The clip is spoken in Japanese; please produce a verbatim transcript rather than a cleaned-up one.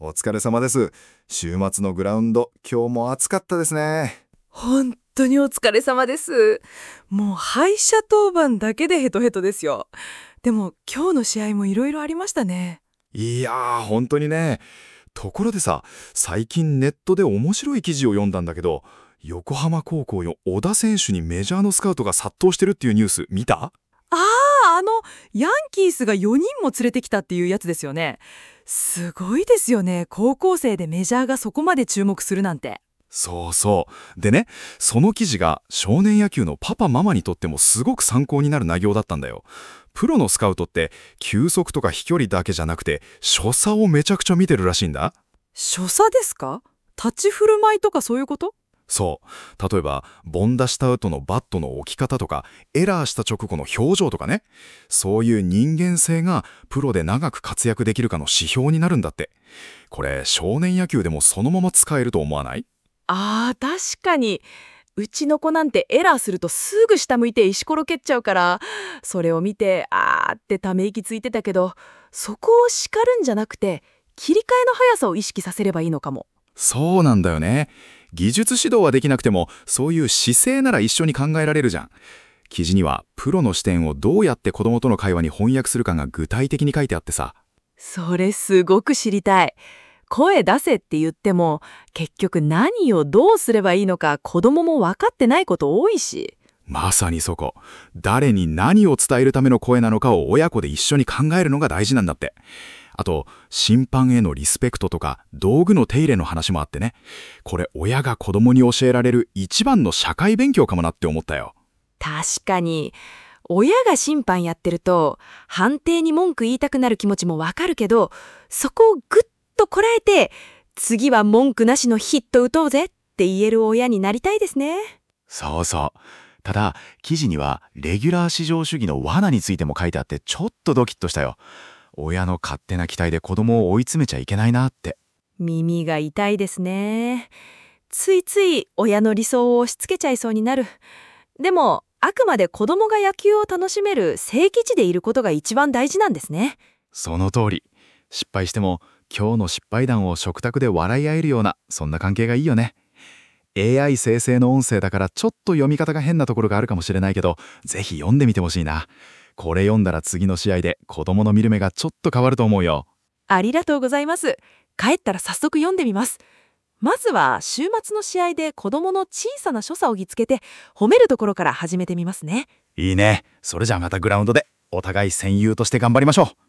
お疲れ様です。週末のグラウンド、今日も暑かったですね。 本当にお疲れ様です。もう敗者当番だけでヘトヘトですよ。でも今日の試合もいろいろありましたね。 いやー、本当にね。ところでさ、最近ネットで面白い記事を読んだんだけど、横浜高校の小田選手にメジャーのスカウトが殺到してるっていうニュース見た？ ああ、あのヤンキースがよにんも連れてきたっていうやつですよね。すごいですよね。高校生でメジャーがそこまで注目するなんて。 そうそう。でね、その記事が少年野球のパパママにとってもすごく参考になる内容だったんだよ。プロのスカウトって球速とか飛距離だけじゃなくて所作をめちゃくちゃ見てるらしいんだ。 所作ですか？立ち振る舞いとかそういうこと？ そう。例えば凡打した後のバットの置き方とかエラーした直後の表情とかね、そういう人間性がプロで長く活躍できるかの指標になるんだって。これ少年野球でもそのまま使えると思わない？ ああ、確かに。うちの子なんてエラーするとすぐ下向いて石ころ蹴っちゃうから、それを見てあーってため息ついてたけど、そこを叱るんじゃなくて切り替えの速さを意識させればいいのかも。 そうなんだよね。技術指導はできなくても、そういう姿勢なら一緒に考えられるじゃん。記事には、プロの視点をどうやって子供との会話に翻訳するかが具体的に書いてあってさ。 それすごく知りたい。声出せって言っても結局何をどうすればいいのか子供も分かってないこと多いし。 まさにそこ。誰に何を伝えるための声なのかを親子で一緒に考えるのが大事なんだって。あと、審判へのリスペクトとか道具の手入れの話もあってね。これ親が子供に教えられる一番の社会勉強かもなって思ったよ。 確かに親が審判やってると判定に文句言いたくなる気持ちもわかるけど、そこをぐっとこらえて次は文句なしのヒット打とうぜって言える親になりたいですね。 そうそう。ただ、記事にはレギュラー至上主義の罠についても書いてあってちょっとドキッとしたよ。親の勝手な期待で子供を追い詰めちゃいけないなって。 耳が痛いですね。ついつい親の理想を押し付けちゃいそうになる。でもあくまで子供が野球を楽しめる聖基地でいることが一番大事なんですね。 その通り。失敗しても今日の失敗談を食卓で笑い合えるような、そんな関係がいいよね。エーアイ 生成の音声だからちょっと読み方が変なところがあるかもしれないけど、ぜひ読んでみてほしいな。これ読んだら次の試合で子供の見る目がちょっと変わると思うよ。 ありがとうございます。帰ったら早速読んでみます。まずは週末の試合で子供の小さな所作を見つけて褒めるところから始めてみますね。 いいね。それじゃあまたグラウンドでお互い戦友として頑張りましょう。